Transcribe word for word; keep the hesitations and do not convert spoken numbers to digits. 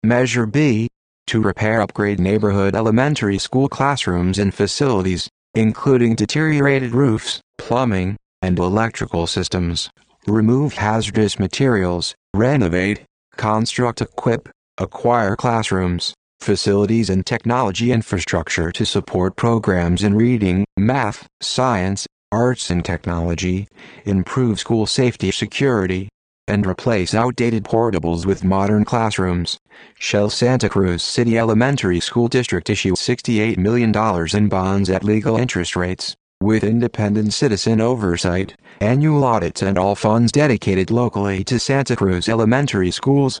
Measure B. To repair upgrade neighborhood elementary school classrooms and facilities, including deteriorated roofs, plumbing, and electrical systems. Remove hazardous materials, renovate, construct, equip, acquire classrooms, facilities and technology infrastructure to support programs in reading, math, science, arts and technology, improve school safety security, and replace outdated portables with modern classrooms. Shall Santa Cruz City Elementary School District issue sixty-eight million dollars in bonds at legal interest rates, with independent citizen oversight, annual audits and all funds dedicated locally to Santa Cruz elementary schools?